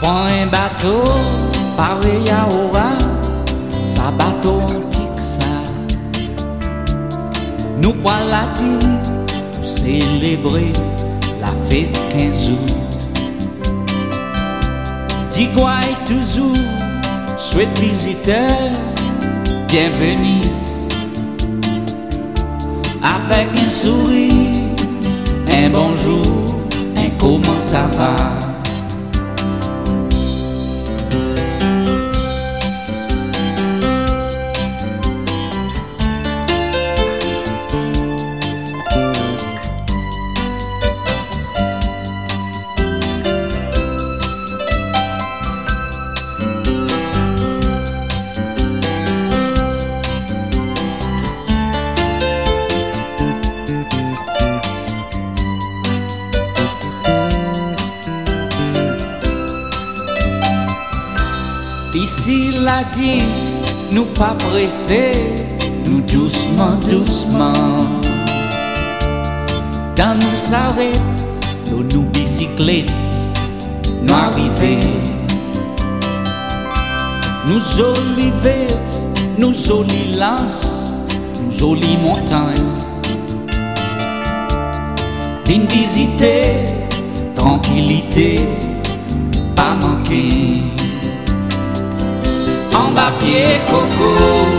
Prends un bateau, pareil à Aura, ça bateau antique ça. Nous prenons la dit pour célébrer la fête 15 août. Digua est toujours, souhaite visiteur, bienvenue. Avec un sourire, un bonjour, un comment ça va. Ici l'a dit, nous pas pressés, nous doucement, doucement. Dans nous s'arrête, nous bicyclette, nous arrivés. Nous jolis veuves, nous jolis lances, nous jolies montagnes. Une visiter, tranquillité, pas manquer. En bas pied coco,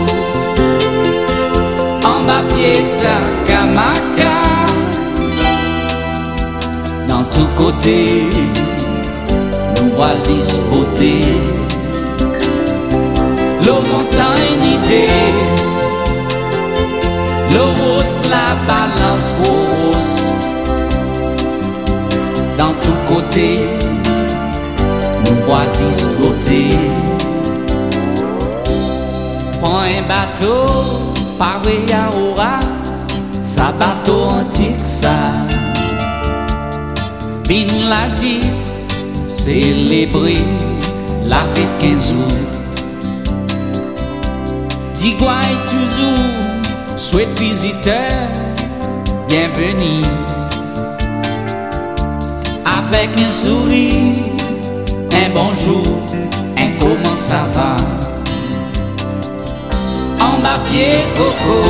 en bas pied Takamaca. Dans tous côtés, nous voisis beauté. L'eau montagne idée, l'eau rose la balance rose. Dans tous côtés, nous voisis beauté. Prends un bateau, pareil à Aura, ça bateau antique ça. Bin l'a dit, célébrer la fête 15 août. Digua est toujours, souhaite visiteur, bienvenue. Avec un sourire, un bonjour, un comment ça va. En bas pied coco,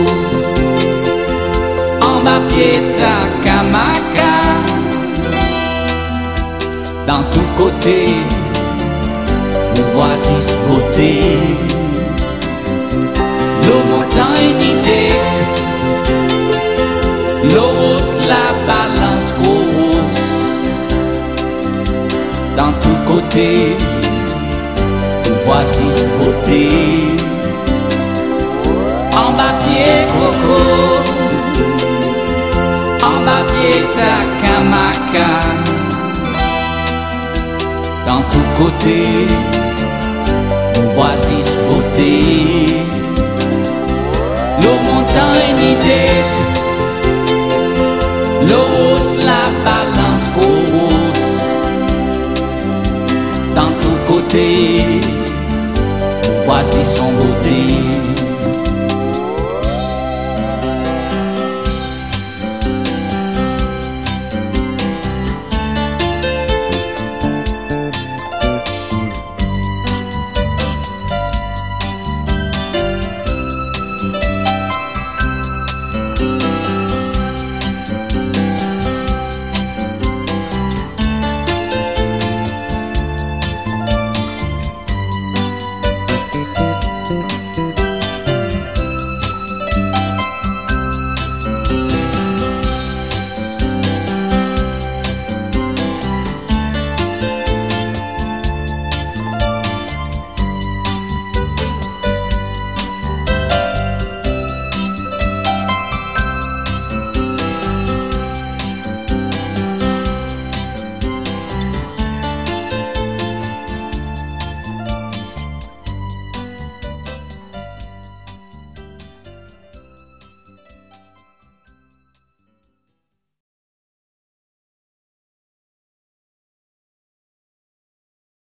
en bas pied Takamaca. Dans tous côtés, nous voisis beauté. L'eau montagne idée, l'eau rose la balance grosse. Dans tous côtés, nous voisis beauté. En bas pied coco, en bas pied Takamaca. Dans tous côtés, nous voisis beauté. L'eau montagne idée, l'eau rose la balance grosse. Dans tous côtés, nous voisis son beauté.